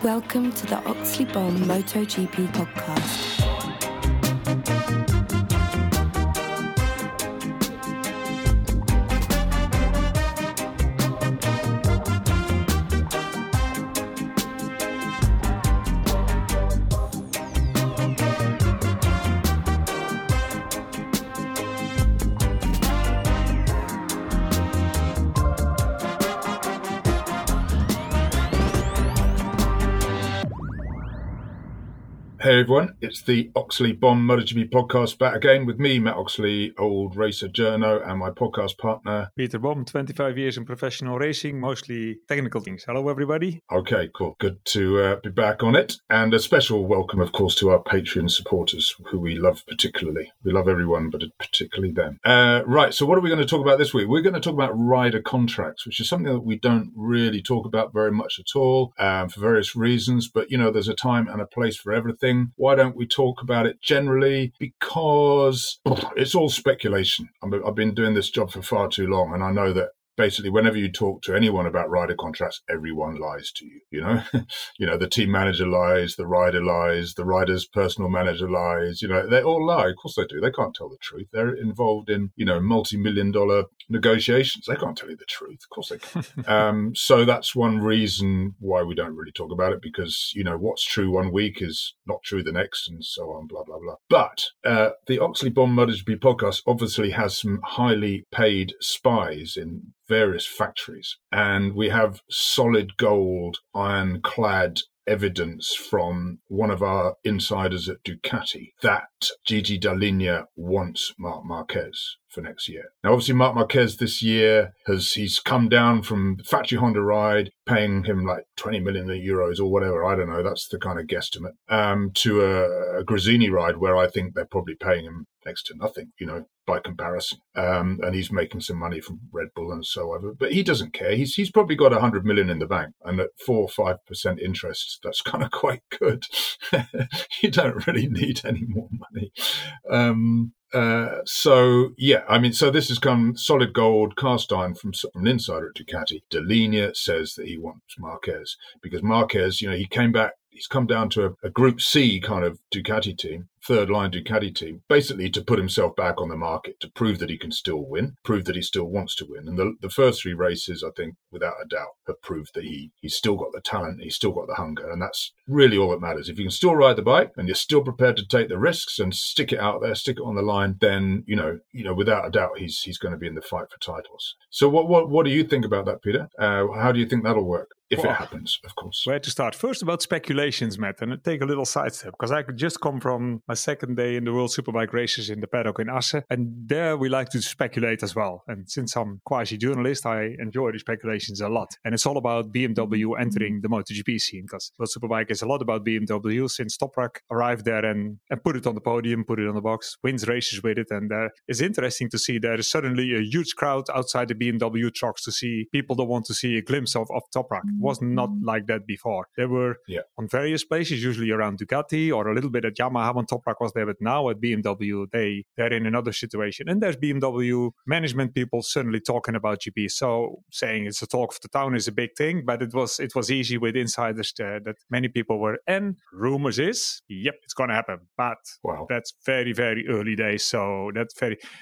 Welcome to the Oxley Bomb MotoGP podcast. Hey everyone, it's the Oxley Bomb MotoGP podcast back again with me, Matt Oxley, old racer journo, and my podcast partner, Peter Bomb, 25 years in professional racing, mostly technical things. Hello everybody. Okay, cool. Good to be back on it. And a special welcome, of course, to our Patreon supporters, who we love particularly. We love everyone, but particularly them. Right, so what are we going to talk about this week? We're going to talk about rider contracts, which is something that we don't really talk about very much at all, for various reasons. But, you know, there's a time and a place for everything. Why don't we talk about it generally? Because it's all speculation. I've been doing this job for far too long, and I know that basically whenever you talk to anyone about rider contracts, everyone lies to you, you know? You know, the team manager lies, the rider's personal manager lies, you know, they all lie. Of course they do. They can't tell the truth. They're involved in, you know, multi-million-dollar negotiations. They can't tell you the truth. Of course they can't. So that's one reason why we don't really talk about it, because, you know, what's true one week is not true the next, and so on, blah, blah, blah. But the Oxley Bomb MotoGP podcast obviously has some highly paid spies in various factories, and we have solid gold, ironclad evidence from one of our insiders at Ducati that Gigi Dall'Igna wants Marc Marquez for next year. Now, obviously, Marc Marquez this year he's come down from factory Honda ride, paying him like 20 million euros or whatever, I don't know, that's the kind of guesstimate, to a Gresini ride where I think they're probably paying him next to nothing, you know, by comparison. And he's making some money from Red Bull and so on. But he doesn't care. He's probably got 100 million in the bank, and at 4 or 5% interest, that's kind of quite good. You don't really need any more money. So this has come solid gold, cast iron from an insider at Ducati. Dall'Igna says that he wants Marquez because Marquez, you know, he came back. He's come down to a Group C kind of Ducati team, third line Ducati team, basically to put himself back on the market, to prove that he can still win, prove that he still wants to win. And the first 3 races, I think, without a doubt, have proved that he's still got the talent, he's still got the hunger. And that's really all that matters. If you can still ride the bike and you're still prepared to take the risks and stick it out there, stick it on the line, then, you know, without a doubt, he's going to be in the fight for titles. So what do you think about that, Peter? How do you think that'll work? If it happens, of course. Where to start? First about speculations, Matt, and take a little sidestep, because I could just come from my second day in the World Superbike races in the paddock in Assen, and there we like to speculate as well. And since I'm quasi-journalist, I enjoy the speculations a lot. And it's all about BMW entering the MotoGP scene, because World Superbike is a lot about BMW since Toprak arrived there and put it on the podium, put it on the box, wins races with it. And it's interesting to see there is suddenly a huge crowd outside the BMW trucks to see people that want to see a glimpse of Toprak. Was not like that before. They were on various places, usually around Ducati or a little bit at Yamaha when Toprak was there, but now at BMW, they're in another situation. And there's BMW management people suddenly talking about GP. So saying it's a talk of the town is a big thing, but it was easy with insiders that many people were. And rumors is, it's going to happen. But that's very, very early days. So that's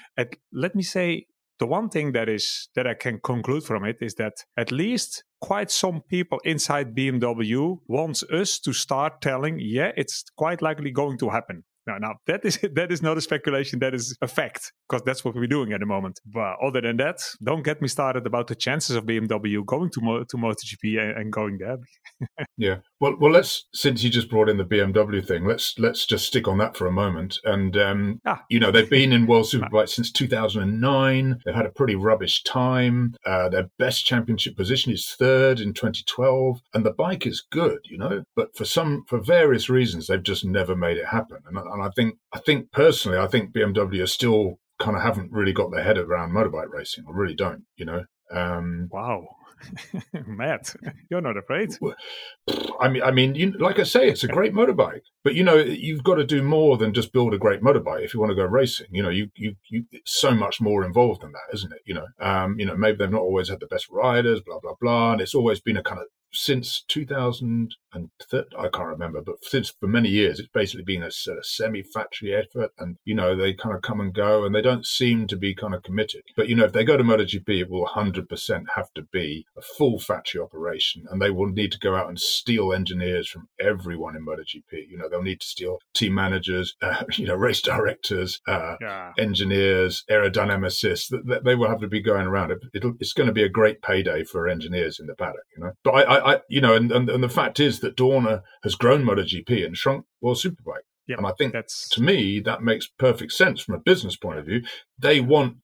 let me say, the one thing that I can conclude from it is that at least quite some people inside BMW wants us to start telling, it's quite likely going to happen. Now that is not a speculation, that is a fact, because that's what we're doing at the moment. But other than that, don't get me started about the chances of BMW going to MotoGP and going there. Yeah. Well, let's, since you just brought in the BMW thing, let's just stick on that for a moment. And, you know, they've been in World Superbike since 2009. They've had a pretty rubbish time. Their best championship position is third in 2012. And the bike is good, you know, but for various reasons, they've just never made it happen. And I think personally, BMW are still kind of haven't really got their head around motorbike racing. I really don't, you know. Wow. Matt, you're not afraid. I mean, like I say, it's a great motorbike, but you know, you've got to do more than just build a great motorbike if you want to go racing. You know, you it's so much more involved than that, isn't it? You know, maybe they've not always had the best riders, blah blah blah, and it's always been a kind of since 2003, I can't remember, but since for many years, it's basically been a sort of semi-factory effort. And, they kind of come and go and they don't seem to be kind of committed. But, if they go to MotoGP, it will 100% have to be a full factory operation. And they will need to go out and steal engineers from everyone in MotoGP. They'll need to steal team managers, race directors, engineers, aerodynamicists. They will have to be going around. It's going to be a great payday for engineers in the paddock. But I and the fact is that Dorna has grown MotoGP and shrunk World Superbike. Yep, and I think to me, that makes perfect sense from a business point of view. They want,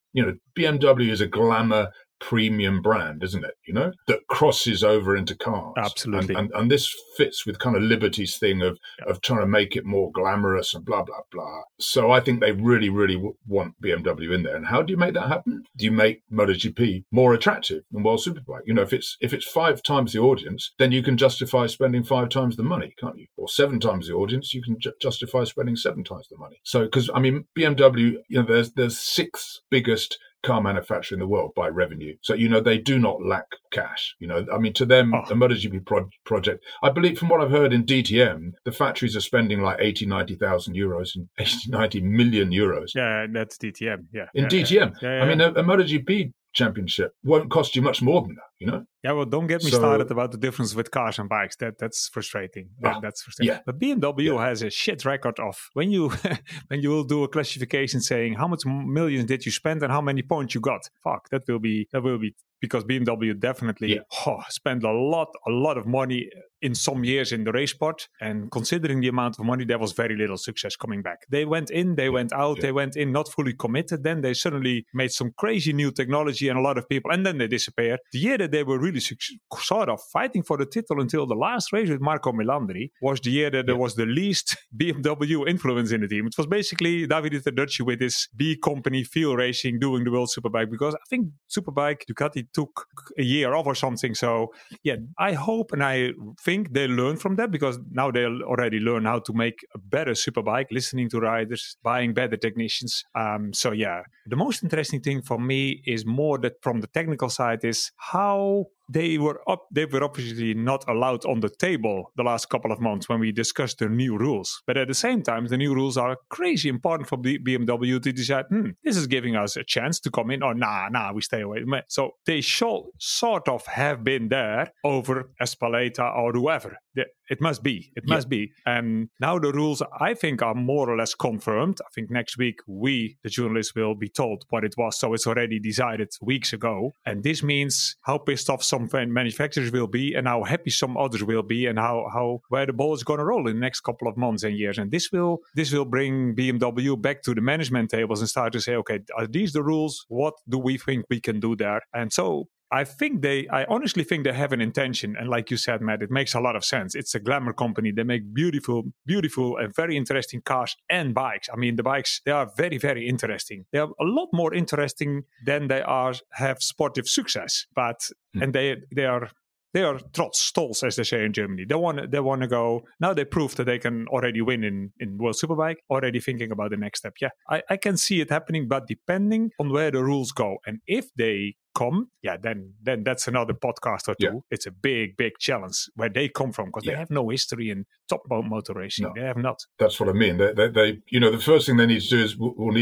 BMW is a glamour premium brand, isn't it? That crosses over into cars. Absolutely. And this fits with kind of Liberty's thing of trying to make it more glamorous and blah, blah, blah. So I think they really, really want BMW in there. And how do you make that happen? Do you make MotoGP more attractive than World Superbike? If it's 5 times the audience, then you can justify spending 5 times the money, can't you? Or 7 times the audience, you can justify spending 7 times the money. So, because, BMW, there's 6th biggest car manufacturer in the world by revenue. So, they do not lack cash. To them, the MotoGP project, I believe from what I've heard in DTM, the factories are spending like 90,000 euros and 90 million euros. Yeah, that's DTM. Yeah. In DTM. Yeah. A MotoGP championship won't cost you much more than that, Yeah, well, don't get me started about the difference with cars and bikes. That's frustrating. That's frustrating. Yeah. But BMW has a shit record of when you will do a classification saying how much millions did you spend and how many points you got. Fuck, that will be because BMW definitely spent a lot of money in some years in the race sport. And considering the amount of money, there was very little success coming back. They went in, they went out, they went in not fully committed. Then they suddenly made some crazy new technology and a lot of people, and then they disappeared. The year that they were really sort of fighting for the title until the last race with Marco Melandri was the year that there was the least BMW influence in the team. It was basically Davide Tardocci with his B company Feel Racing doing the World Superbike, because I think Superbike Ducati took a year off or something. So I hope and I think they learn from that, because now they'll already learn how to make a better Superbike, listening to riders, buying better technicians. The most interesting thing for me is more that from the technical side is how they were obviously not allowed on the table the last couple of months when we discussed the new rules. But at the same time, the new rules are crazy important for BMW to decide, this is giving us a chance to come in, or we stay away. So they should sort of have been there over Espaleta or whoever. It must be. It must be. And now the rules, I think, are more or less confirmed. I think next week we, the journalists, will be told what it was. So it's already decided weeks ago. And this means how pissed off some manufacturers will be and how happy some others will be, and where the ball is going to roll in the next couple of months and years. And this will bring BMW back to the management tables and start to say, okay, are these the rules? What do we think we can do there? And so I honestly think they have an intention. And like you said, Matt, it makes a lot of sense. It's a glamour company. They make beautiful, beautiful and very interesting cars and bikes. The bikes, they are very, very interesting. They are a lot more interesting than they have sportive success. And they are trots, stalls, as they say in Germany. They want to go. Now they prove that they can already win in World Superbike, already thinking about the next step. Yeah, I can see it happening, but depending on where the rules go. And if they come, then that's another podcast or two. Yeah. It's a big, big challenge where they come from, because they have no history in top motor racing. No. They have not. That's what I mean. They the first thing they need to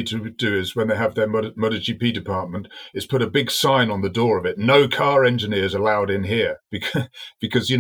do is when they have their MotoGP department is put a big sign on the door of it: no car engineers allowed in here, because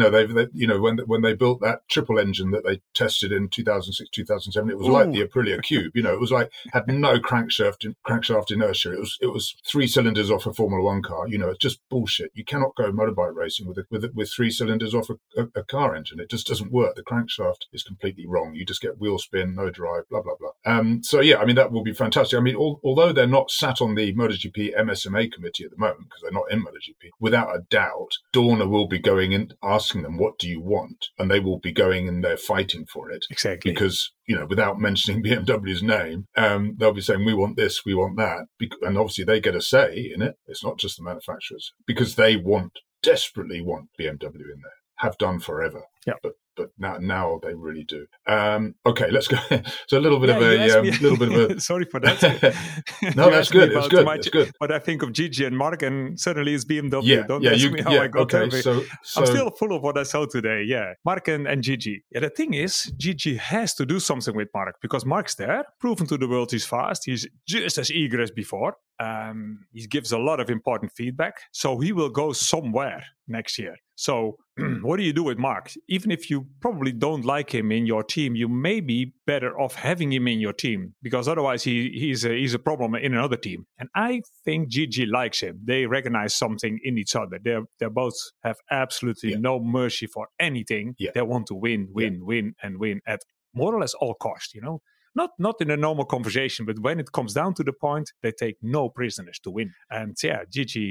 when they built that triple engine that they tested in 2006, 2007, it was like the Aprilia Cube. It was like had no crankshaft inertia. It was 3 cylinders off a Formula One car. It's just bullshit. You cannot go motorbike racing with 3 cylinders off a car engine. It just doesn't work. The crankshaft is completely wrong. You just get wheel spin, no drive, blah blah blah. That will be fantastic. Although they're not sat on the MotoGP MSMA committee at the moment because they're not in MotoGP, without a doubt, Dorna will be going in asking them, what do you want? And they will be going in there fighting for it. Exactly. Because without mentioning BMW's name, they'll be saying, we want this, we want that. And obviously they get a say in it. It's not just the manufacturers, because they desperately want BMW in there. have done forever. Yeah. But now they really do. Okay, let's go. So a little bit of a sorry for that. No, that's good. It's good. That's good. But I think of Gigi and Mark, and suddenly it's BMW. Yeah, Don't ask me how I got there. So I'm still full of what I saw today. Yeah, Mark and Gigi. Yeah, the thing is, Gigi has to do something with Mark because Mark's there, proven to the world he's fast. He's just as eager as before. He gives a lot of important feedback, so he will go somewhere next year. So what do you do with Mark? Even if you probably don't like him in your team, you may be better off having him in your team because otherwise he's a problem in another team. And I think Gigi likes him. They recognize something in each other. They both have absolutely no mercy for anything. Yeah. They want to win at more or less all cost, Not in a normal conversation, but when it comes down to the point, they take no prisoners to win. And Gigi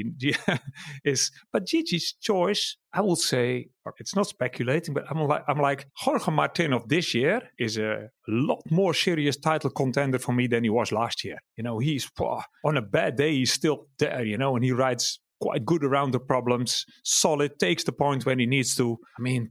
but Gigi's choice, I will say, it's not speculating, but I'm like Jorge Martin of this year is a lot more serious title contender for me than he was last year. He's on a bad day, he's still there, and he rides quite good around the problems, solid, takes the point when he needs to. I mean,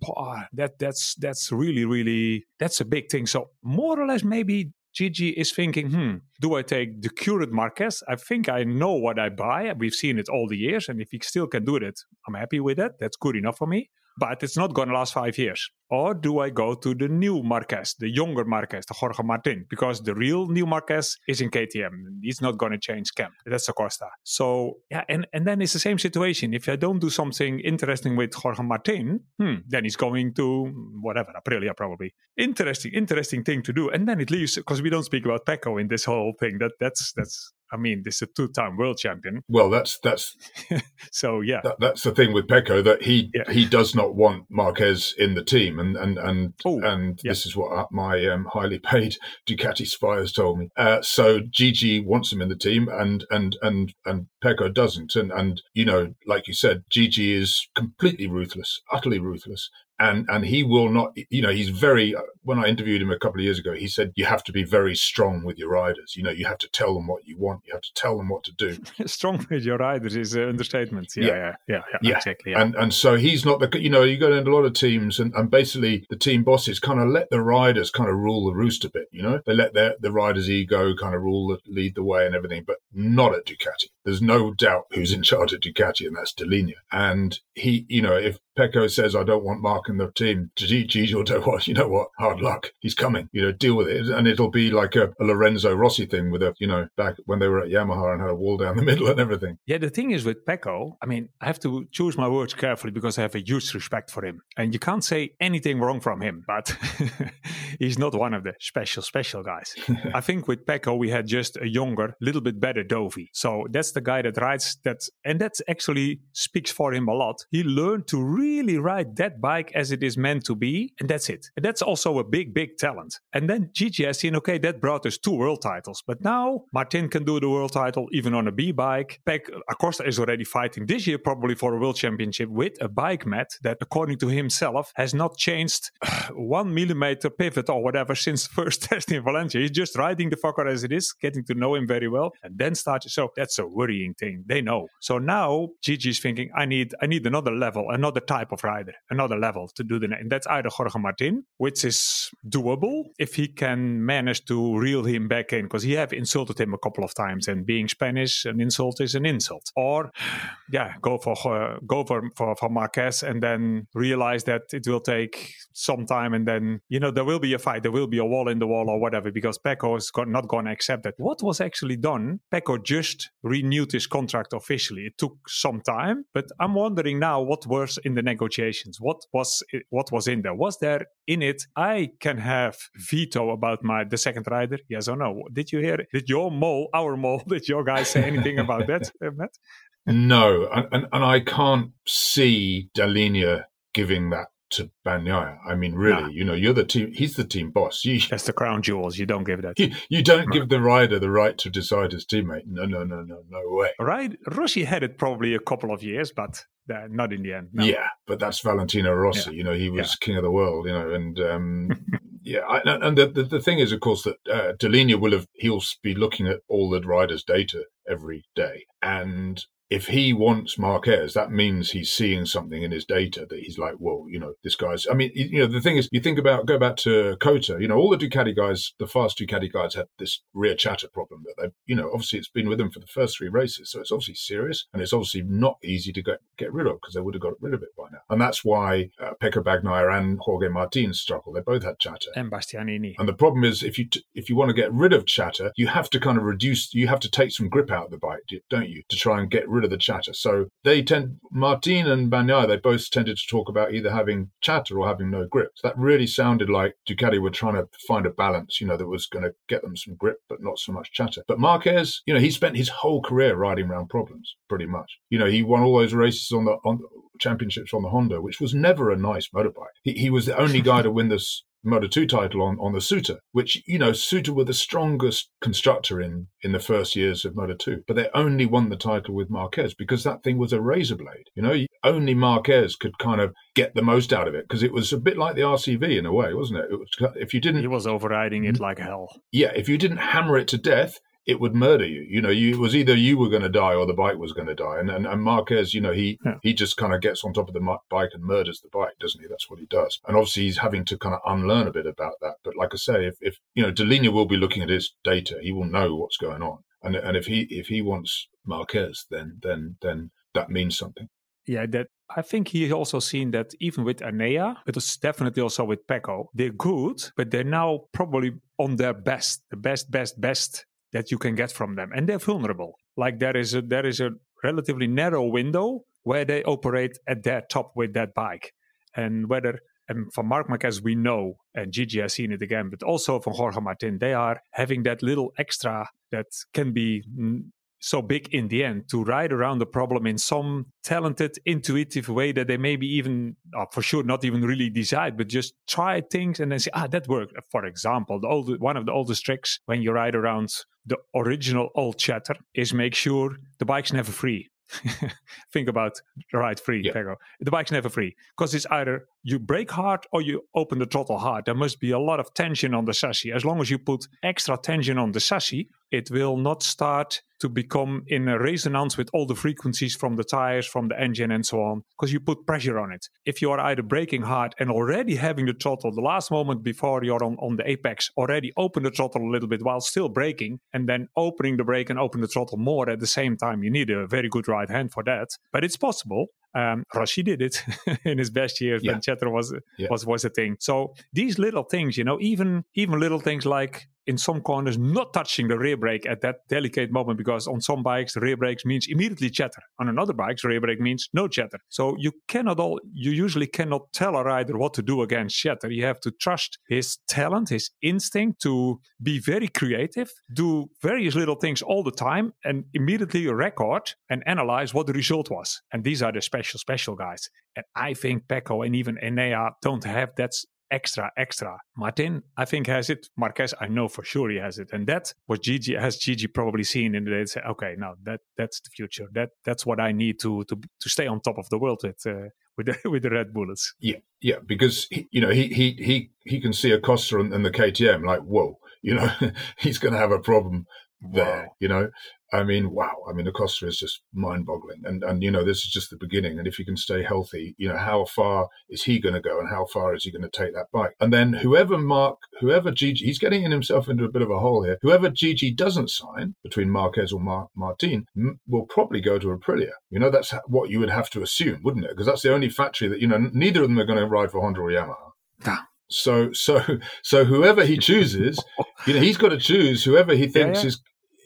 that's really, really, that's a big thing. So more or less maybe Gigi is thinking, do I take the current Marquez? I think I know what I buy. We've seen it all the years. And if he still can do it, I'm happy with it. That's good enough for me. But it's not going to last 5 years. Or do I go to the new Marquez, the younger Marquez, the Jorge Martin? Because the real new Marquez is in KTM. He's not going to change camp. That's Acosta. So, and then it's the same situation. If I don't do something interesting with Jorge Martin, then he's going to, whatever, Aprilia probably. Interesting thing to do. And then it leaves, because we don't speak about Pecco in this whole thing. That's I mean, this is a 2-time world champion. Well, that's so yeah. That's the thing with Pecco, that he does not want Marquez in the team, and this is what my highly paid Ducati spies told me. So Gigi wants him in the team, and Pecco doesn't, and like you said, Gigi is completely ruthless, utterly ruthless. And he will not, he's very, when I interviewed him a couple of years ago, he said, you have to be very strong with your riders. You have to tell them what you want. You have to tell them what to do. Strong with your riders is an understatement. Yeah, exactly. Yeah. And so he's not you go into a lot of teams and basically the team bosses kind of let the riders kind of rule the roost a bit, They let the riders' ego kind of lead the way and everything, but not at Ducati. There's no doubt who's in charge at Ducati, and that's Dall'Igna. And he, if Pecco says, I don't want Mark in the team, Gigi will do what? You know what? Hard luck. He's coming. Deal with it. And it'll be like a Lorenzo Rossi thing with back when they were at Yamaha and had a wall down the middle and everything. Yeah, the thing is with Pecco, I mean, I have to choose my words carefully because I have a huge respect for him. And you can't say anything wrong from him, but he's not one of the special guys. I think with Pecco, we had just a younger, little bit better Dovi. So that's the guy that rides that, and that actually speaks for him a lot. He learned to really ride that bike as it is meant to be, and that's it. And that's also a big talent. And then Gigi has seen, okay, that brought us 2 world titles. But now Martin can do the world title even on a B bike. Acosta is already fighting this year probably for a world championship with a bike, Matt, that according to himself has not changed 1 millimeter pivot or whatever since the first test in Valencia. He's just riding the fucker as it is, getting to know him very well, and then starts. So that's a worrying thing. They know. So now Gigi's thinking, I need another level, another type of rider, another level to do and that's either Jorge Martin, which is doable if he can manage to reel him back in, because he have insulted him a couple of times, and being Spanish, an insult is an insult. Or go for Marquez and then realize that it will take some time, and then there will be a fight, there will be a wall in the wall or whatever, because Pecco is not going to accept that. What was actually done, Pecco just renewed his contract officially. It took some time, but I'm wondering now what was in the negotiations. What was in there? Was there in it, I can have veto about the second rider? Yes or no? Did you hear it? Did your guys say anything about that, Matt? No, and I can't see Dall'Igna giving that to Bagnaia. I mean, really, you're the team. He's the team boss. That's the crown jewels. You don't give that. You don't give the rider the right to decide his teammate. No way. Right? Rossi had it probably a couple of years, but not in the end. No. Yeah, but that's Valentino Rossi. Yeah. He was king of the world. And and the thing is, of course, that Dall'Igna he'll be looking at all the riders' data every day, and if he wants Marquez, that means he's seeing something in his data that he's like, well, this guy's. I mean, the thing is, go back to Cota. All the Ducati guys, the fast Ducati guys, have this rear chatter problem that they, obviously it's been with them for the first 3 races, so it's obviously serious and it's obviously not easy to get rid of because they would have got rid of it by now. And that's why Pecco Bagnaia and Jorge Martin struggle. They both had chatter. And Bastianini. And the problem is, if you want to get rid of chatter, you have to kind of reduce. You have to take some grip out of the bike, don't you, to try and get rid of the chatter. So Martin and Bagnaia, they both tended to talk about either having chatter or having no grip. So that really sounded like Ducati were trying to find a balance, that was going to get them some grip, but not so much chatter. But Marquez, he spent his whole career riding around problems, pretty much. He won all those races on the championships on the Honda, which was never a nice motorbike. He was the only guy to win this Moto2 title on the Suter, which, Suter were the strongest constructor in the first years of Moto2, but they only won the title with Marquez because that thing was a razor blade. Only Marquez could kind of get the most out of it because it was a bit like the RCV in a way, wasn't it? If you didn't, he was overriding it like hell. Yeah, if you didn't hammer it to death, it would murder you. It was either you were going to die or the bike was going to die. And Marquez, he just kind of gets on top of the bike and murders the bike, doesn't he? That's what he does. And obviously he's having to kind of unlearn a bit about that. But like I say, if Dall'Igna will be looking at his data, he will know what's going on. And if he wants Marquez, then that means something. Yeah, that I think he's also seen that even with Enea, it was definitely also with Pecco, they're good, but they're now probably on their best, the best that you can get from them, and they're vulnerable. Like there is a relatively narrow window where they operate at their top with that bike, and from Marc Marquez we know, and Gigi has seen it again, but also from Jorge Martin, they are having that little extra that can be so big in the end to ride around the problem in some talented, intuitive way that they maybe even, for sure, not even really decide, but just try things and then say, that worked. For example, one of the oldest tricks when you ride around the original old chatter is make sure the bike's never free. Think about ride free, yeah. Pecco. The bike's never free because it's either you brake hard or you open the throttle hard. There must be a lot of tension on the chassis. As long as you put extra tension on the chassis, it will not start to become in a resonance with all the frequencies from the tires, from the engine and so on, because you put pressure on it. If you are either braking hard and already having the throttle the last moment before you're on the apex, already open the throttle a little bit while still braking, and then opening the brake and open the throttle more at the same time, you need a very good right hand for that. But it's possible. Rossi did it in his best years when chatter was a thing. So these little things, even little things like in some corners not touching the rear brake at that delicate moment, because on some bikes the rear brakes means immediately chatter. On another bikes rear brake means no chatter. So you usually cannot tell a rider what to do against chatter. You have to trust his talent, his instinct to be very creative, do various little things all the time, and immediately record and analyze what the result was. And these are the special guys. And I think Pecco and even Enea don't have that extra. Martin, I think, has it. Marquez, I know for sure he has it. And that was Gigi probably seen in the day and say, okay, now that's the future. That's what I need to stay on top of the world with the Red Bullets. Yeah, because he can see a Costa and the KTM like, whoa, he's going to have a problem there. Wow. I mean, wow. I mean, the Costa is just mind-boggling, and this is just the beginning. And if he can stay healthy, how far is he going to go, and how far is he going to take that bike? And then whoever Gigi, he's getting himself into a bit of a hole here. Whoever Gigi doesn't sign between Marquez or Martin will probably go to Aprilia. That's what you would have to assume, wouldn't it? Because that's the only factory that neither of them are going to ride for Honda or Yamaha. Nah. So whoever he chooses, he's got to choose whoever he thinks is.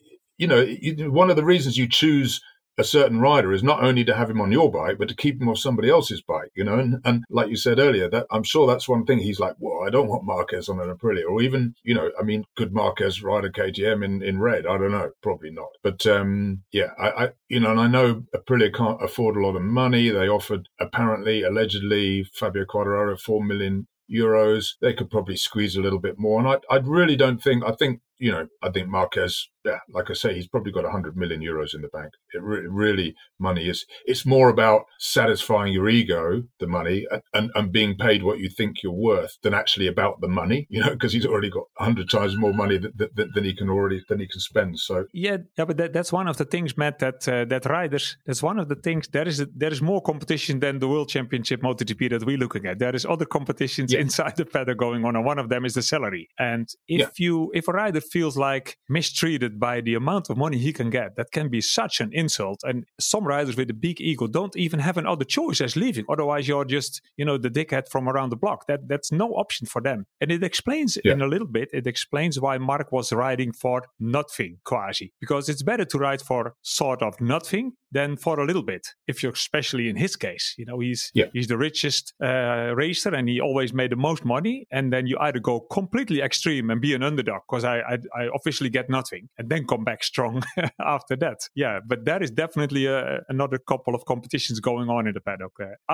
One of the reasons you choose a certain rider is not only to have him on your bike, but to keep him off somebody else's bike, and like you said earlier, that I'm sure that's one thing he's like, well, I don't want Marquez on an Aprilia, or even, could Marquez ride a KTM in red? I don't know, probably not. But and I know Aprilia can't afford a lot of money. They offered, allegedly, Fabio Quartararo €4 million. They could probably squeeze a little bit more, and I really don't think. I think I think Marquez, like I say, he's probably got 100 million euros in the bank. It really, money is, it's more about satisfying your ego, the money, and being paid what you think you're worth than actually about the money, because he's already got 100 times more money than he can spend. So but that's one of the things, Matt, that riders, that's one of the things, there is more competition than the World Championship MotoGP that we're looking at. There is other competitions inside the paddock going on, and one of them is the salary. And if a rider feels like mistreated by the amount of money he can get, that can be such an insult. And some riders with a big ego don't even have another choice as leaving. Otherwise, you're just, the dickhead from around the block. That's no option for them. And it explains in a little bit, it explains why Marc was riding for nothing, quasi. Because it's better to ride for sort of nothing than for a little bit. If you're especially in his case, he's the richest racer and he always made the most money. And then you either go completely extreme and be an underdog because I officially get nothing, and then come back strong after that. Yeah, but there is definitely another couple of competitions going on in the paddock.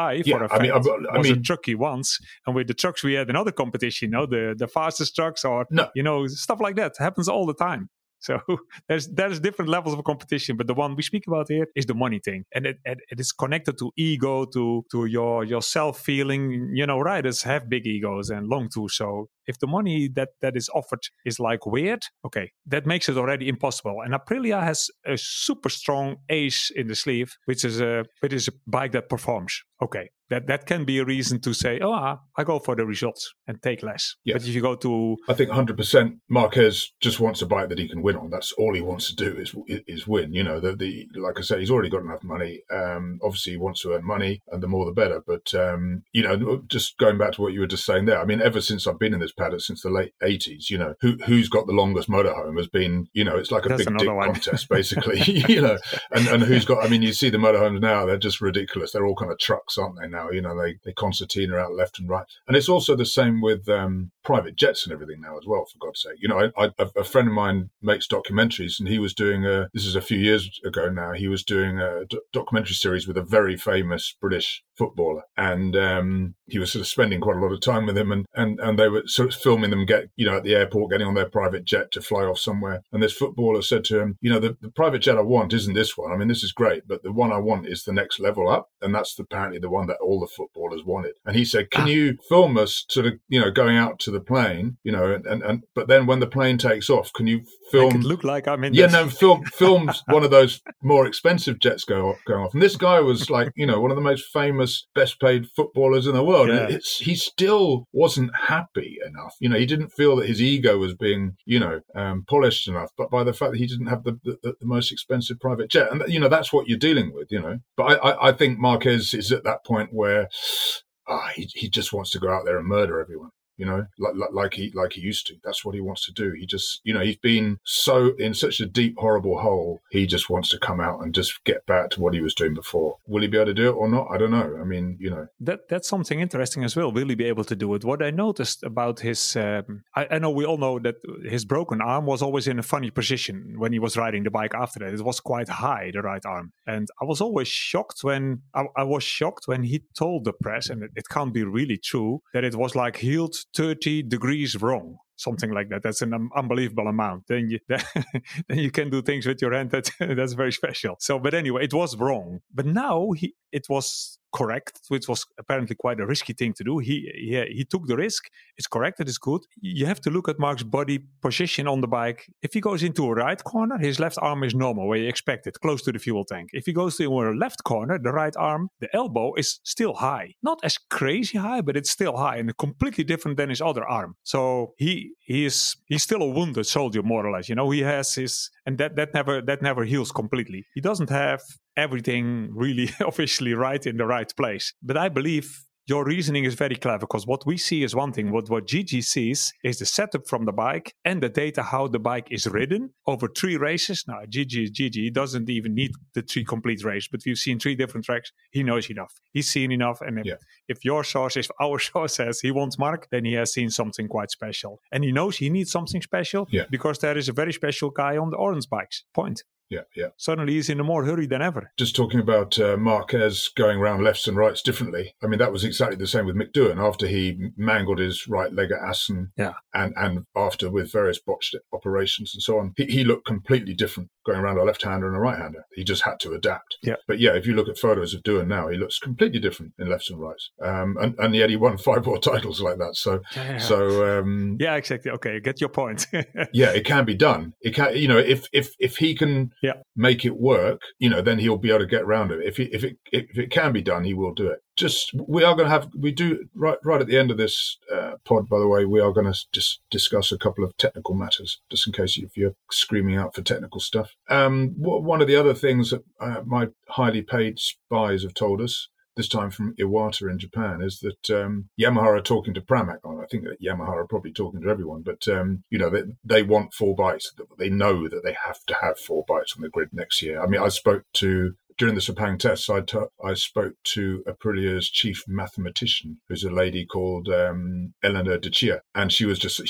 Was a truckie once, and with the trucks we had another competition, the fastest trucks or stuff like that happens all the time. So there's different levels of competition, but the one we speak about here is the money thing, and it is connected to ego, to your self feeling. Riders have big egos and long too. So if the money that is offered is like weird, okay, that makes it already impossible. And Aprilia has a super strong ace in the sleeve, which is a bike that performs. Okay, that can be a reason to say, I go for the results and take less. Yes. But if you go to, I think 100% Marquez just wants a bike that he can win on. That's all he wants to do is win. Like I said, he's already got enough money. Obviously, he wants to earn money, and the more the better. But just going back to what you were just saying there, I mean, ever since I've been in this paddock since the late 80s, who's got the longest motorhome has been, it's like a big dick contest, basically. And who's got? I mean, you see the motorhomes now; they're just ridiculous. They're all kind of trucks, aren't they? Now, they concertina out left and right. And it's also the same with private jets and everything now as well, for God's sake. A friend of mine makes documentaries, and he was doing this is a few years ago now, he was doing a documentary series with a very famous British footballer. And he was sort of spending quite a lot of time with him, and they were sort of filming them at the airport, getting on their private jet to fly off somewhere. And this footballer said to him, the private jet I want isn't this one. I mean, this is great, but the one I want is the next level up. And that's apparently the one that all the footballers wanted. And he said, can you film us sort of, going out to the plane, but then when the plane takes off, can you film? Make it look like I'm in film one of those more expensive jets going off. And this guy was like, one of the most famous, best paid footballers in the world. Yeah. And he still wasn't happy enough. He didn't feel that his ego was being, polished enough, but by the fact that he didn't have the most expensive private jet. And, that's what you're dealing with, But I think Marquez is at that point where he just wants to go out there and murder everyone. Like he used to. That's what he wants to do. He just, he's been in such a deep, horrible hole. He just wants to come out and just get back to what he was doing before. Will he be able to do it or not? I don't know. I mean, That's something interesting as well. Will he be able to do it? What I noticed about his, I know we all know that his broken arm was always in a funny position when he was riding the bike after that. It was quite high, the right arm. And I was always shocked when he told the press, and it can't be really true, that it was like healed 30 degrees wrong, something like that. That's an unbelievable amount. Then you can do things with your hand that's very special. So, but anyway, it was wrong. But now it was correct, which was apparently quite a risky thing to do. He took the risk. It's correct. It is good. You have to look at Marc's body position on the bike. If he goes into a right corner, his left arm is normal, where you expect it, close to the fuel tank. If he goes to a left corner, the right arm, the elbow is still high. Not as crazy high, but it's still high and completely different than his other arm. So he's still a wounded soldier, more or less. He has his, and that never heals completely. He doesn't have everything really officially right in the right place. But I believe your reasoning is very clever, because what we see is one thing. What Gigi sees is the setup from the bike and the data how the bike is ridden over 3 races. Now, Gigi is Gigi. He doesn't even need the 3 complete races, but we've seen 3 different tracks. He knows enough. He's seen enough. And if our source says he wants Marc, then he has seen something quite special. And he knows he needs something special because there is a very special guy on the orange bikes. Point. Yeah. Suddenly he's in a more hurry than ever. Just talking about Marquez going around lefts and rights differently. I mean, that was exactly the same with Mick Doohan after he mangled his right leg at Assen, and after with various botched operations and so on. He looked completely different going around a left-hander and a right-hander. He just had to adapt. Yeah. But yeah, if you look at photos of Doohan now, he looks completely different in lefts and rights. And yet he won 5 world titles like that. So yeah, exactly. Okay, I get your point. yeah, it can be done. It can, if he can make it work, then he'll be able to get around it. If it can be done, he will do it. Right at the end of this pod, by the way, we are going to just discuss a couple of technical matters, just in case if you're screaming out for technical stuff. One of the other things that my highly paid spies have told us, this time from Iwata in Japan, is that Yamaha are talking to Pramac. I think that Yamaha are probably talking to everyone, but they want 4 bikes. They know that they have to have 4 bikes on the grid next year. I mean, during the Sepang tests, I spoke to Aprilia's chief mathematician, who's a lady called Elena De Chia, and she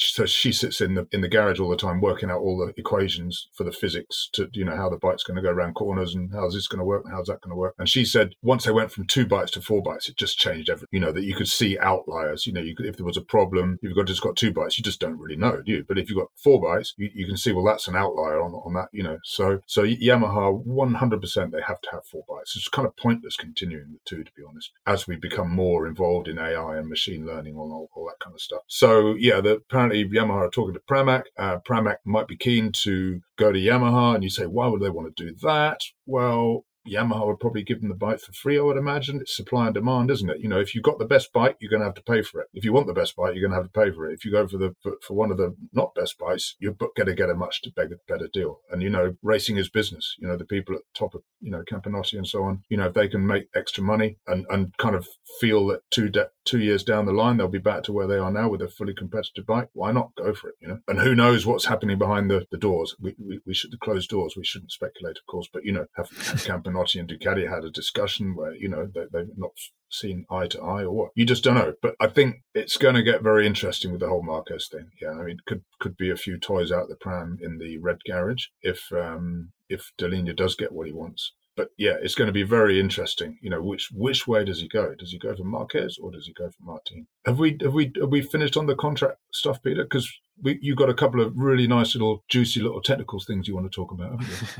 sits in the garage all the time working out all the equations for the physics to how the bike's going to go around corners and how's this going to work and how's that going to work. And she said once they went from 2 bikes to 4 bikes, it just changed everything. That you could see outliers. If there was a problem, if you've just got 2 bikes, you just don't really know, do you? But if you've got 4 bikes, you can see, well, that's an outlier on that. So Yamaha 100% they have to have 4 bikes. It's kind of pointless continuing the 2, to be honest, as we become more involved in AI and machine learning and all that kind of stuff. So yeah, apparently Yamaha are talking to Pramac. Pramac might be keen to go to Yamaha, and you say, why would they want to do that? Well, Yamaha would probably give them the bike for free, I would imagine. It's supply and demand, isn't it? If you've got the best bike, you're going to have to pay for it. If you want the best bike, you're going to have to pay for it. If you go for one of the not best bikes, you're going to get a much better deal. And, racing is business. The people at the top of, Campinotti and so on, if they can make extra money and kind of feel that 2 years down the line, they'll be back to where they are now with a fully competitive bike, why not go for it, And who knows what's happening behind the doors? We should, the closed doors, we shouldn't speculate, of course, but, have Campinotti and Ducati had a discussion where, they've not seen eye to eye or what? You just don't know. But I think it's going to get very interesting with the whole Marquez thing. Yeah, I mean, could be a few toys out the pram in the red garage if Dall'Igna does get what he wants. But yeah, it's going to be very interesting. Which way does he go? Does he go for Marquez or does he go for Martin? Have we finished on the contract stuff, Peter? Because you got a couple of really nice little juicy little technical things you want to talk about, haven't you?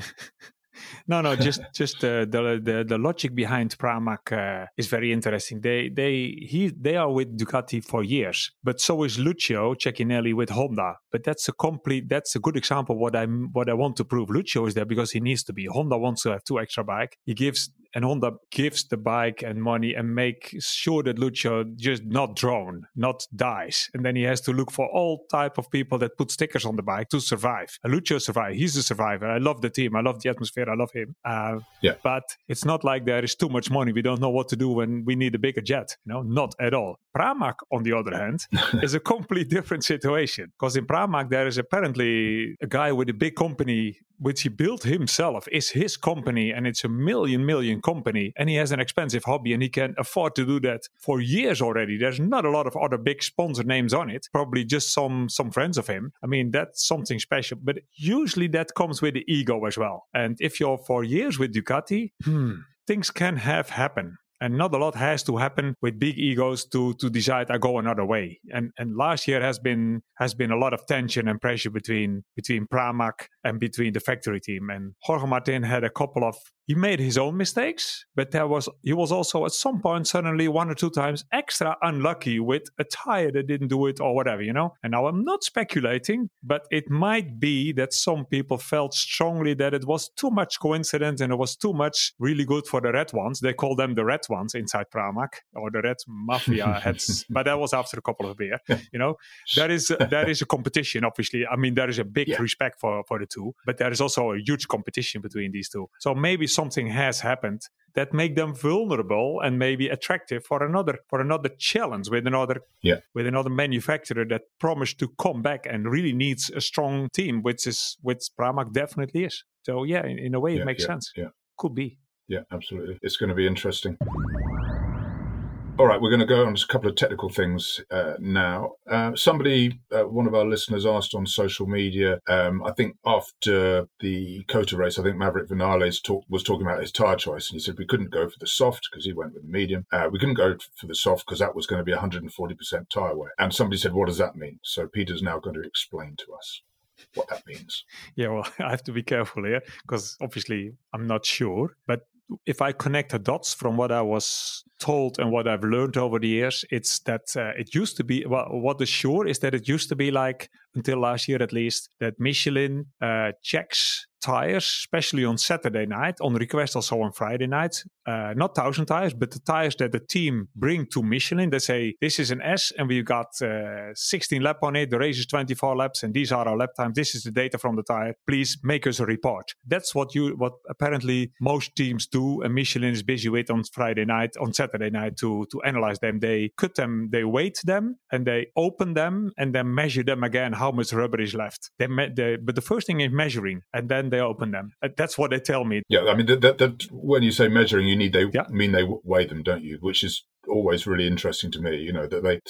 No, just the logic behind Pramac is very interesting. They are with Ducati for years, but so is Lucio Cecchinelli with Honda. But that's a good example. What I want to prove. Lucio is there because he needs to be. Honda wants to have 2 extra bikes. Honda gives the bike and money and make sure that Lucio just not drone, not dies. And then he has to look for all type of people that put stickers on the bike to survive. And Lucio survived. He's a survivor. I love the team. I love the atmosphere. I love him. But it's not like there is too much money. We don't know what to do when we need a bigger jet. Not at all. Pramac, on the other hand, is a completely different situation. Because in Pramac, there is apparently a guy with a big company, which he built himself. It's his company, and it's a million company. And he has an expensive hobby, and he can afford to do that for years already. There's not a lot of other big sponsor names on it. Probably just some friends of him. I mean, that's something special. But usually that comes with the ego as well. And if you're for years with Ducati, things can happen. And not a lot has to happen with big egos to decide I go another way. And last year has been a lot of tension and pressure between Pramac and between the factory team. And Jorge Martin had he made his own mistakes, but he was also at some point suddenly 1 or 2 times extra unlucky with a tire that didn't do it or whatever, And now I'm not speculating, but it might be that some people felt strongly that it was too much coincidence and it was too much really good for the red ones. They call them the red ones inside Pramac, or the red mafia heads, but that was after a couple of beers. There is a competition, obviously. I mean, there is a big respect for the 2, but there is also a huge competition between these 2. So maybe something has happened that make them vulnerable and maybe attractive for another challenge with another manufacturer that promised to come back and really needs a strong team, which Pramac definitely is. So yeah, in a way it makes sense. Yeah. Could be. Yeah, absolutely. It's going to be interesting. All right, we're going to go on to a couple of technical things now. Somebody, one of our listeners, asked on social media, I think after the COTA race, I think Maverick Vinales was talking about his tyre choice, and he said we couldn't go for the soft because he went with the medium. We couldn't go for the soft because that was going to be 140% tyre wear. And somebody said, what does that mean? So Peter's now going to explain to us what that means. Yeah, well, I have to be careful here because obviously I'm not sure, but if I connect the dots from what I was told and what I've learned over the years, it's that it used to be, well, what is sure is that it used to be like, until last year at least, that Michelin checks tires, especially on Saturday night, on request also on Friday night. Not 1,000 tires, but the tires that the team bring to Michelin. They say, this is an S and we've got 16 lap on it. The race is 24 laps and these are our lap times. This is the data from the tire. Please make us a report. That's what apparently most teams do, and Michelin is busy with on Friday night, on Saturday night to analyze them. They cut them, they weight them, and they open them and then measure them again, how much rubber is left. But the first thing is measuring, and then they open them. That's what they tell me. Yeah, I mean, that when you say measuring, you mean they weigh them, don't you? Which is always really interesting to me, that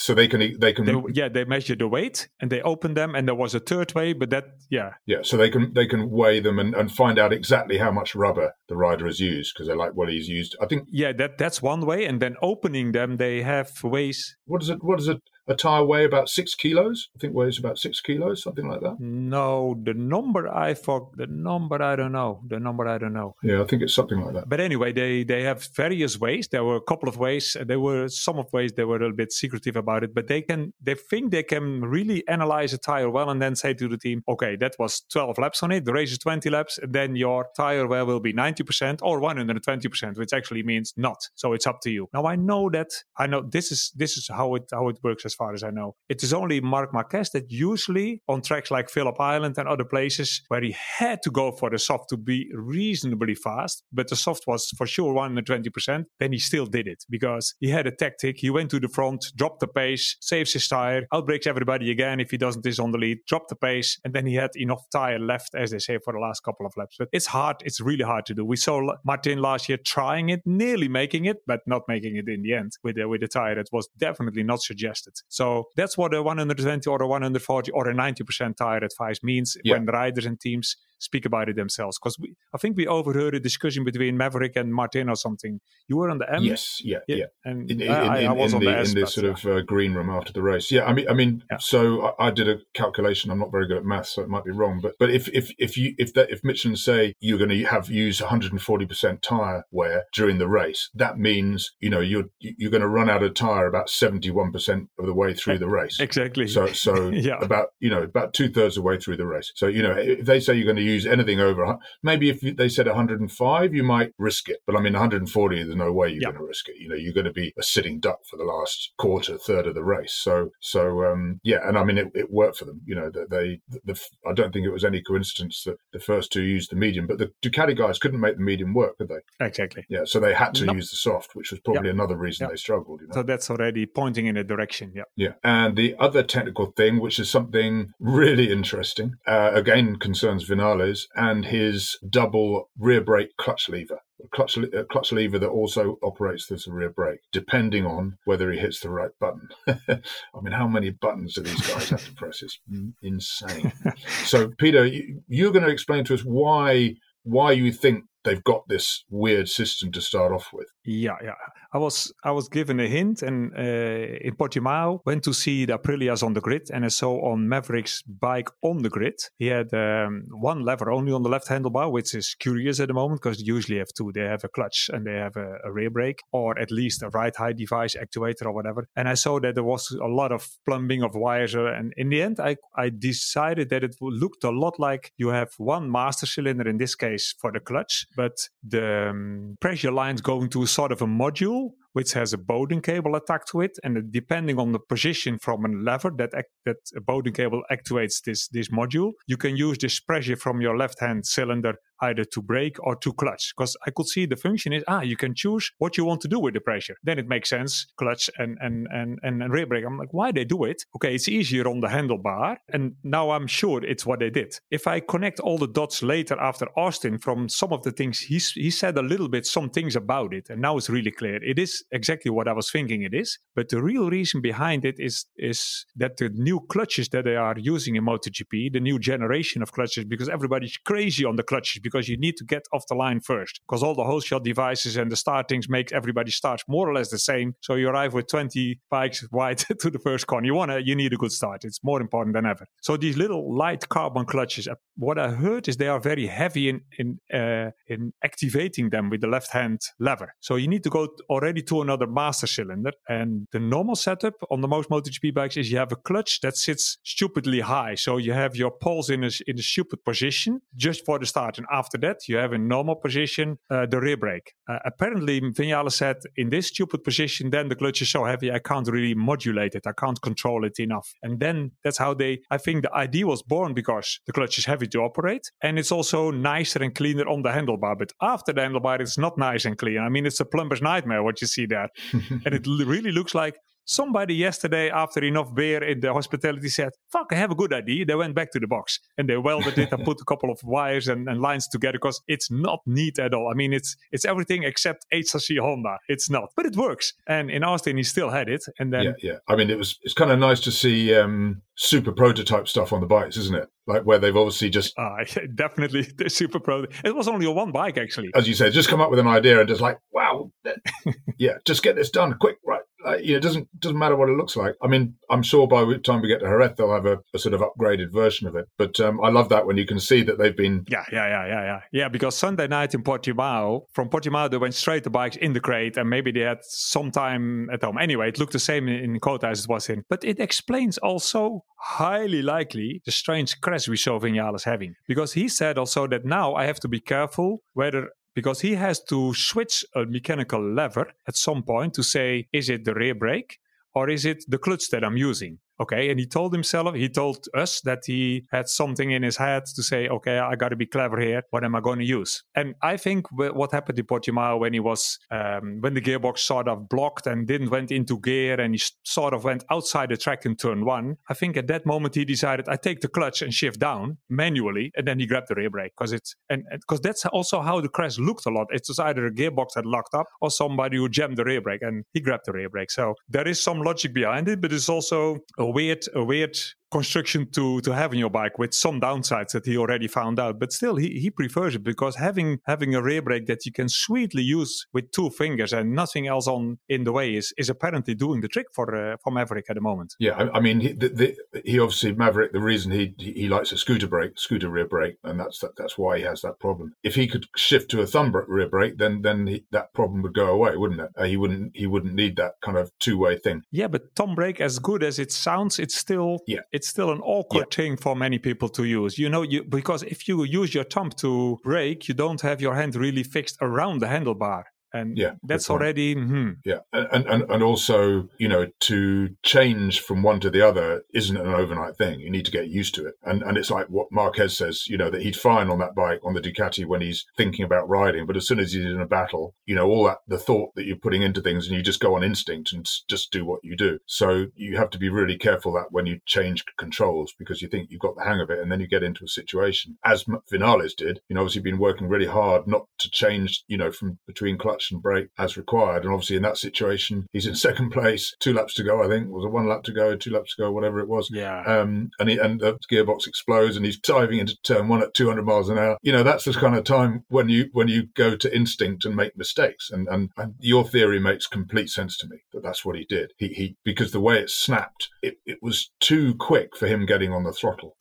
they measure the weight and they open them, and there was a third way, but so they can weigh them and find out exactly how much rubber the rider has used, because they're like, well, he's used, I think, that's one way. And then opening them, they have ways. What is it a tire weigh? About 6 kilos? I think weighs about 6 kilos, something like that. No, the number I don't know. Yeah, I think it's something like that. But anyway, they have various ways. There were a couple of ways. Some of ways they were a little bit secretive about it, but they think they can really analyze a tire well and then say to the team, okay, that was 12 laps on it. The race is 20 laps. Then your tire wear will be 90% or 120%, which actually means not. So it's up to you. Now I know this is how it works as far as I know. It is only Marc Marquez that usually on tracks like Phillip Island and other places where he had to go for the soft to be reasonably fast, but the soft was for sure 120%, then he still did it because he had a tactic. He went to the front, dropped the pace, saves his tire, outbreaks everybody again if he doesn't is on the lead, dropped the pace, and then he had enough tire left, as they say, for the last couple of laps. But it's hard. It's really hard to do. We saw Martin last year trying it, nearly making it, but not making it in the end with a tire that was definitely not suggested. So that's what a 120 or a 140 or a 90% tire advice means when riders and teams speak about it themselves. Because I think we overheard a discussion between Maverick and Martin or something. You were on the M? Yes, yeah. And I was on the S. In the green room after the race. Yeah, I mean. So I did a calculation. I'm not very good at maths, so it might be wrong. But if Michelin say you're going to have used 140% tire wear during the race, that means you're going to run out of tire about 71% of the way through the race. Exactly. So about 2/3 of the way through the race. So if they say you're going to use anything over, maybe if they said 105, you might risk it. But I mean 140, there's no way you're going to risk it. You're going to be a sitting duck for the last third of the race. So and I mean it worked for them. I don't think it was any coincidence that the first two used the medium, but the Ducati guys couldn't make the medium work, could they? Exactly. Yeah, so they had to use the soft, which was probably another reason they struggled. So that's already pointing in a direction. Yeah. And the other technical thing, which is something really interesting, again concerns Vinales and his double rear brake clutch lever. Clutch lever that also operates as a rear brake, depending on whether he hits the right button. I mean, how many buttons do these guys have to press? It's insane. So, Peter, you're going to explain to us why you think they've got this weird system to start off with. Yeah. I was given a hint, and in Portimao went to see the Aprilias on the grid, and I saw on Maverick's bike on the grid he had one lever only on the left handlebar, which is curious at the moment because they usually have two. They have a clutch and they have a rear brake, or at least a right high device actuator or whatever. And I saw that there was a lot of plumbing of wires, and in the end I decided that it looked a lot like you have one master cylinder, in this case for the clutch, but the pressure lines going to a sort of a module which has a Bowden cable attached to it, and depending on the position from a lever that a Bowden cable actuates this module, you can use this pressure from your left-hand cylinder either to brake or to clutch, because I could see the function is, you can choose what you want to do with the pressure. Then it makes sense, clutch and rear brake. I'm like, why they do it? Okay, it's easier on the handlebar, and now I'm sure it's what they did. If I connect all the dots later after Austin from some of the things, he said a little bit, some things about it, and now it's really clear. It is exactly what I was thinking it is, but the real reason behind it is that the new clutches that they are using in MotoGP, the new generation of clutches, because everybody's crazy on the clutches, because you need to get off the line first, because all the whole shot devices and the startings make everybody start more or less the same. So you arrive with 20 bikes wide to the first corner. You need a good start. It's more important than ever. So these little light carbon clutches, what I heard is they are very heavy in activating them with the left hand lever. So you need to go already to another master cylinder. And the normal setup on the most MotoGP bikes is you have a clutch that sits stupidly high. So you have your poles in a stupid position just for the start. And after that, you have in normal position the rear brake. Apparently, Vinales said in this stupid position, then the clutch is so heavy, I can't really modulate it. I can't control it enough. And then that's how I think the idea was born, because the clutch is heavy to operate. And it's also nicer and cleaner on the handlebar. But after the handlebar, it's not nice and clean. I mean, it's a plumber's nightmare what you see there. And it really looks like somebody yesterday, after enough beer in the hospitality, said, fuck, I have a good idea. They went back to the box and they welded it and put a couple of wires and lines together, because it's not neat at all. I mean, it's everything except HRC Honda. It's not, but it works. And in Austin, he still had it. And then I mean, it's kind of nice to see super prototype stuff on the bikes, isn't it? Like where they've obviously just definitely the super pro. It was only on one bike, actually. As you said, just come up with an idea and just like, wow, just get this done quick, right? It doesn't matter what it looks like. I mean, I'm sure by the time we get to Jerez, they'll have a sort of upgraded version of it. But I love that when you can see that they've been... Yeah, because Sunday night in Portimao, from Portimao, they went straight to bikes in the crate, and maybe they had some time at home. Anyway, it looked the same in Kota as it was in. But it explains also highly likely the strange crash we saw Vinales having. Because he said also that now I have to be careful because he has to switch a mechanical lever at some point to say, is it the rear brake or is it the clutch that I'm using? Okay, and he told us that he had something in his head to say, okay, I got to be clever here. What am I going to use? And I think what happened in Portimao when when the gearbox sort of blocked and didn't went into gear and he sort of went outside the track in turn one, I think at that moment he decided, I take the clutch and shift down manually, and then he grabbed the rear brake, because that's also how the crash looked a lot. It was either a gearbox that locked up or somebody who jammed the rear brake, and he grabbed the rear brake. So there is some logic behind it, but it's also a weird construction to have in your bike with some downsides that he already found out. But still, he prefers it, because having a rear brake that you can sweetly use with 2 fingers and nothing else in the way is apparently doing the trick for Maverick at the moment. Yeah, I mean, he obviously, Maverick, the reason he likes a scooter rear brake, and that's why he has that problem. If he could shift to a thumb rear brake, then that problem would go away, wouldn't it? He wouldn't need that kind of two-way thing. Yeah, but thumb brake, as good as it sounds, it's still an awkward thing for many people to use. Because if you use your thumb to brake, you don't have your hand really fixed around the handlebar. And that's already... Yeah, and also, to change from one to the other isn't an overnight thing. You need to get used to it. And it's like what Marquez says, that he's fine on that bike, on the Ducati, when he's thinking about riding. But as soon as he's in a battle, all that, the thought that you're putting into things, and you just go on instinct and just do what you do. So you have to be really careful that when you change controls, because you think you've got the hang of it, and then you get into a situation, as Vinales did, obviously been working really hard not to change, from between clutch and brake as required. And obviously in that situation, he's in second place, 2 laps to go, I think. Was it 1 lap to go, 2 laps to go, whatever it was? Yeah. And the gearbox explodes and he's diving into turn 1 at 200 miles an hour. That's the kind of time when you go to instinct and make mistakes. And your theory makes complete sense to me that's what he did. He because the way it snapped, it was too quick for him getting on the throttle.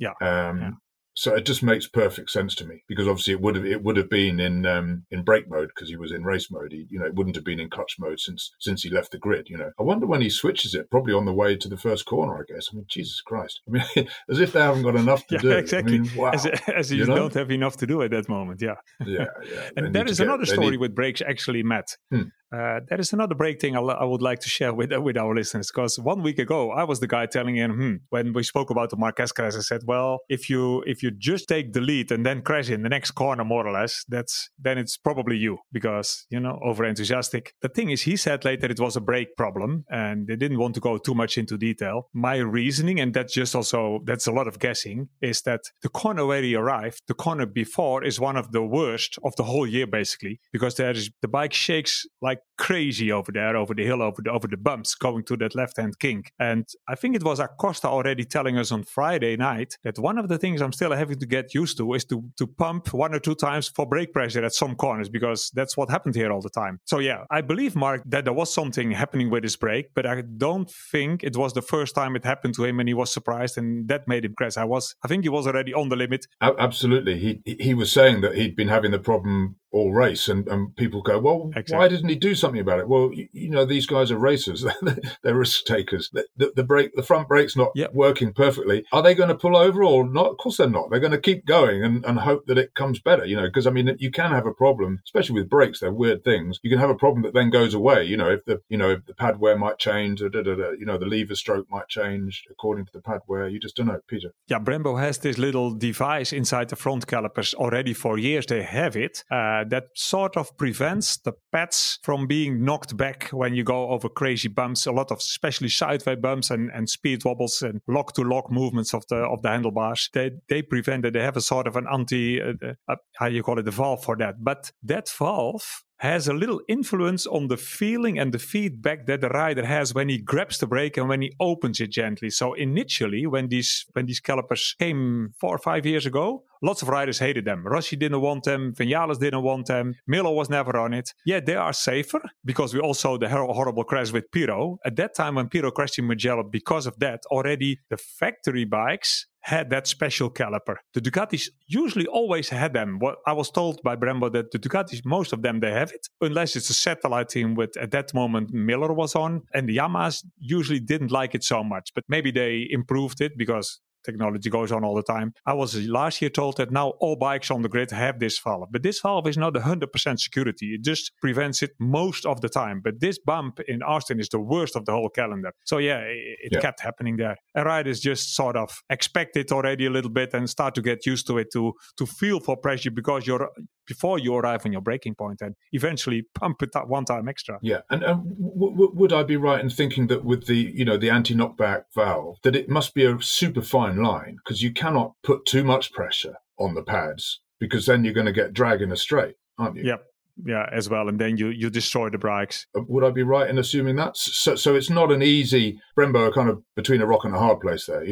So it just makes perfect sense to me, because obviously it would have been in brake mode, because he was in race mode. It wouldn't have been in clutch mode since he left the grid. I wonder when he switches it. Probably on the way to the first corner, I guess. I mean, Jesus Christ! I mean, as if they haven't got enough to do. Exactly. I mean, wow. As you don't have enough to do at that moment. Yeah. Yeah. And there is another story with brakes, actually, Matt. there is another brake thing I would like to share with our listeners, because 1 week ago I was the guy telling him when we spoke about the Marquez crash, I said, well, if you just take the lead and then crash in the next corner more or less, then it's probably you, because over enthusiastic. The thing is, he said later it was a brake problem and they didn't want to go too much into detail. My reasoning, and that's a lot of guessing, is that the corner where he arrived, the corner before, is one of the worst of the whole year basically, because the bike shakes like crazy over there, over the hill, over the bumps, going to that left-hand kink. And I think it was Acosta already telling us on Friday night that one of the things I'm still having to get used to is to pump 1 or 2 times for brake pressure at some corners, because that's what happened here all the time. So yeah, I believe, Mark, that there was something happening with his brake, but I don't think it was the first time it happened to him and he was surprised and that made him crash. I think he was already on the limit. Absolutely. He was saying that he'd been having the problem all race, and people go, well, exactly. Why didn't he do something about it? Well, these guys are racers. They're risk takers. The front brake's not working perfectly. Are they going to pull over or not? Of course they're not. They're going to keep going and hope that it comes better, because, you can have a problem, especially with brakes. They're weird things. You can have a problem that then goes away, if the pad wear might change, or the lever stroke might change according to the pad wear. You just don't know, Peter. Yeah, Brembo has this little device inside the front calipers already for years. They have it. That sort of prevents the pads from being knocked back when you go over crazy bumps, a lot of especially sideway bumps and speed wobbles and lock-to-lock movements of the handlebars. They prevent that. They have a sort of an a valve for that. But that valve has a little influence on the feeling and the feedback that the rider has when he grabs the brake and when he opens it gently. So initially, when these calipers came 4 or 5 years ago, lots of riders hated them. Rossi didn't want them. Vinales didn't want them. Miller was never on it. Yeah, they are safer because we all saw the horrible crash with Pirro. At that time, when Pirro crashed in Mugello, because of that, already the factory bikes had that special caliper. The Ducatis usually always had them. What I was told by Brembo that the Ducatis, most of them, they have it, unless it's a satellite team with, at that moment, Miller was on, and the Yamahas usually didn't like it so much. But maybe they improved it because technology goes on all the time. I was last year told that now all bikes on the grid have this valve. But this valve is not 100% security. It just prevents it most of the time. But this bump in Austin is the worst of the whole calendar. So yeah, it kept happening there. And riders just sort of expect it already a little bit and start to get used to it, to feel for pressure because before you arrive on your braking point and eventually pump it up 1 time extra. Yeah, and would I be right in thinking that with the anti-knockback valve, that it must be a super fine line, because you cannot put too much pressure on the pads because then you're going to get drag in a straight, aren't you? Yep. Yeah, as well, and then you destroy the bikes. Would I be right in assuming that? So it's not an easy. Brembo are kind of between a rock and a hard place there.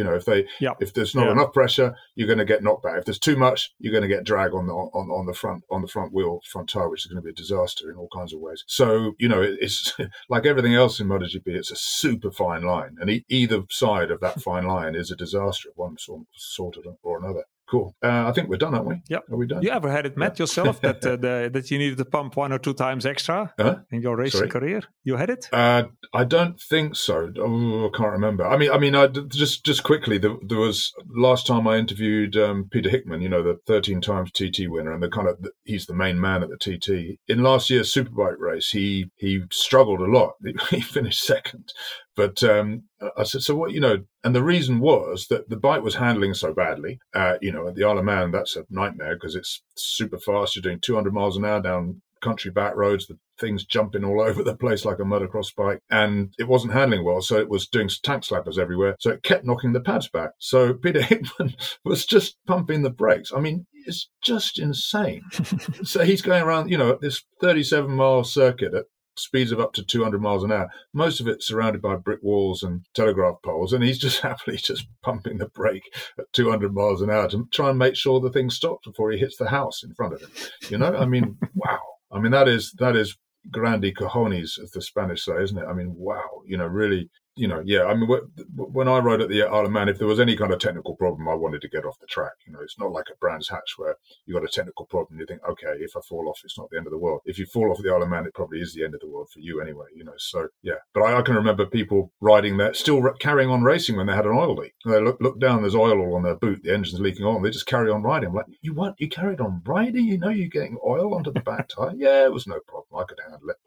If there's not enough pressure, you're going to get knocked back. If there's too much, you're going to get drag on the front wheel, front tire, which is going to be a disaster in all kinds of ways. So it's like everything else in MotoGP. It's a super fine line, and either side of that fine line is a disaster of one sort or another. Cool. I think we're done, aren't we? Yep. Are we done? You ever had it, Matt, yourself, that you needed to pump 1 or 2 times extra in your racing career? You had it? I don't think so. I can't remember. I mean, just quickly, there was last time I interviewed Peter Hickman, the 13 times TT winner, and he's the main man at the TT. In last year's Superbike race, he struggled a lot. He finished second. But I said, so what, and the reason was that the bike was handling so badly. At the Isle of Man, that's a nightmare because it's super fast. You're doing 200 miles an hour down country back roads, the thing's jumping all over the place like a motocross bike, and it wasn't handling well, so it was doing tank slappers everywhere, so it kept knocking the pads back. So Peter Hickman was just pumping the brakes. I mean, it's just insane. So he's going around, this 37-mile circuit at speeds of up to 200 miles an hour. Most of it surrounded by brick walls and telegraph poles, and he's just happily just pumping the brake at 200 miles an hour to try and make sure the thing stops before he hits the house in front of him. I mean, wow. I mean, that is grande cojones, as the Spanish say, isn't it? I mean, wow. Really. Yeah, I mean, when I rode at the Isle of Man, if there was any kind of technical problem, I wanted to get off the track. It's not like at Brands Hatch where you got a technical problem. You think, okay, if I fall off, it's not the end of the world. If you fall off at the Isle of Man, it probably is the end of the world for you anyway. So yeah. But I can remember people riding there, still carrying on racing when they had an oil leak. They look down, there's oil all on their boot, the engine's leaking oil, and they just carry on riding. I'm like, you carried on riding? You're getting oil onto the back tire? Yeah, it was no problem. I could handle it. Wow.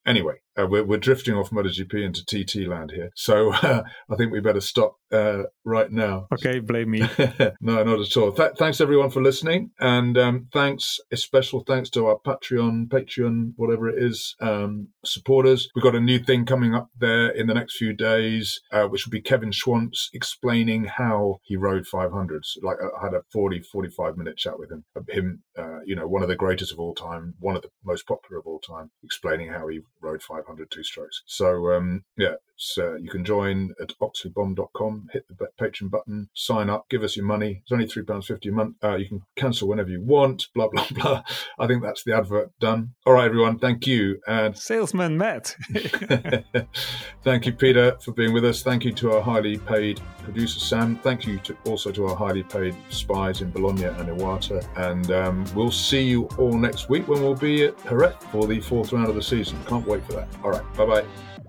Anyway, we're drifting off MotoGP into TT land here. So I think we better stop right now. Okay, blame me. No, not at all. Thanks everyone for listening. And a special thanks to our Patreon, whatever it is, supporters. We've got a new thing coming up there in the next few days, which will be Kevin Schwantz explaining how he rode 500s. Like I had a 45 minute chat with him. One of the greatest of all time, one of the most popular of all time, explaining how he rode 500 two-strokes. So, you can join at oxleybomb.com, hit the Patreon button, sign up, give us your money. It's only £3.50 a month. You can cancel whenever you want, blah, blah, blah. I think that's the advert done. All right, everyone, thank you. And Salesman Matt. Thank you, Peter, for being with us. Thank you to our highly paid producer, Sam. Thank you also to our highly paid spies in Bologna and Iwata. And we'll see you all next week when we'll be at Jerez for the 4th round of the season. Can't wait for that. All right, bye-bye.